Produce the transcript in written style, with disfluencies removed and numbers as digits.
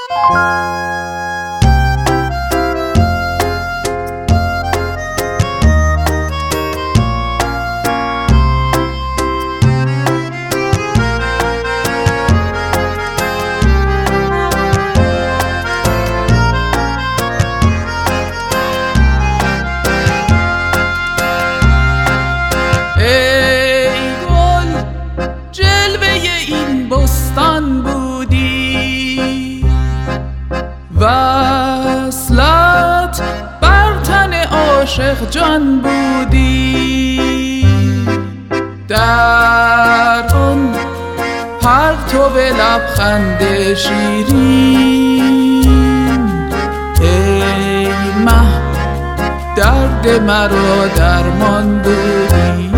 وصلت بر تن عاشق جان بودی، در آن پرتو لبخند شیرین ای مه درد مرا درمان بودی.